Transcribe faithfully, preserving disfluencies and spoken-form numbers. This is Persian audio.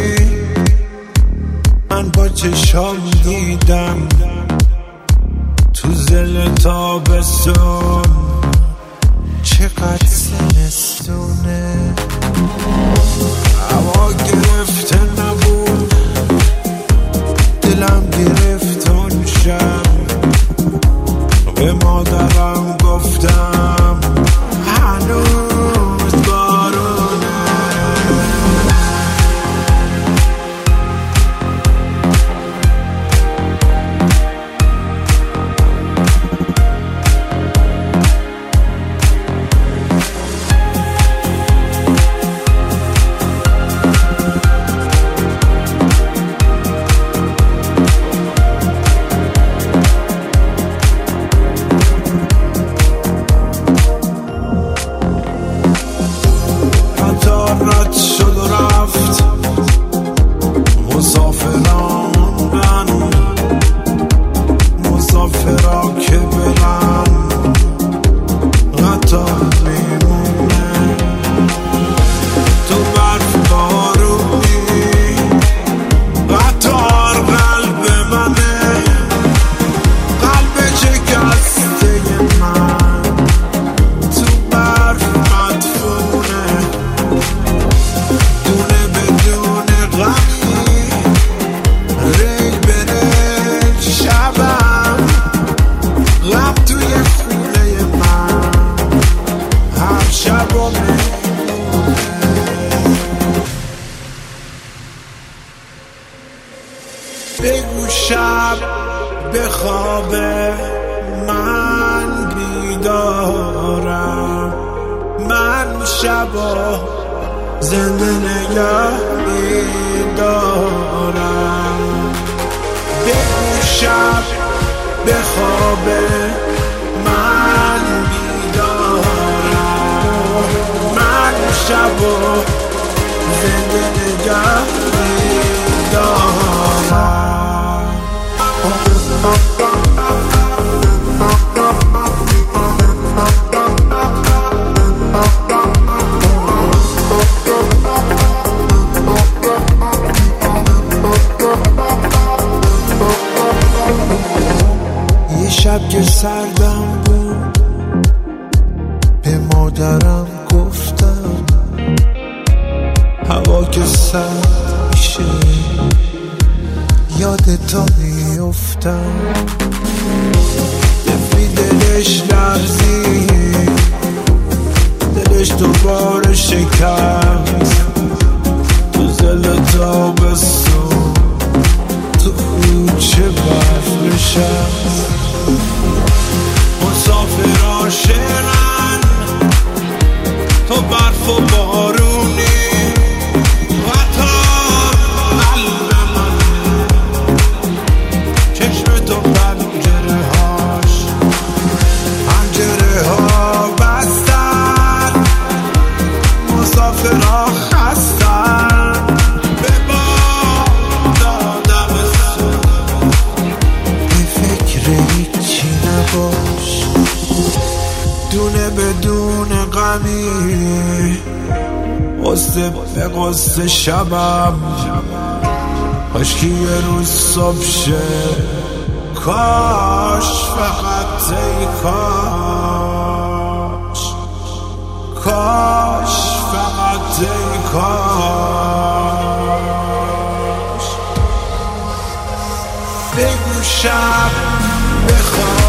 من با چشام دیدم تو زل تابستون چقدر زمستونه. هوا گرفته نبود دلم گرفت اون شب، به مادرم گفتم هنوز بارونه. رد شد و رفت مسافران من، مسافرا که برن قطار میمونه. تو برف بارونی قطار قلب منه، قلب شکسته من تو برف مدفونه. دونه بدون غمی ریگ به ریگ شبم، غم توی خونه من هر شب و بگو شب بخوابه من بیدارم، من شبا زنده نگه میدارم. بگو شب بخوابه من بیدارم، من شبا زنده نگه میدارم. شب که سردم بود به مادرم گفتم هوا که سرد میشه یادتو میافتم. دفی دلش لرزید، دلش دوباره شکست تو زل تابستون تو کوچه برف نشست. مسافرها شعرن تو برف و بارونی قطار قلب من، چشم تو پنجره هاش پنجره ها بستن، مسافرها خستن به باد آدمستون. به فکر هیچی نباش دونه بدون غمی، قصه به قصه شبم کاش که یه روز صبح شه. کاش فقط ای کاش، کاش فقط ای کاش. بگو شب بخواب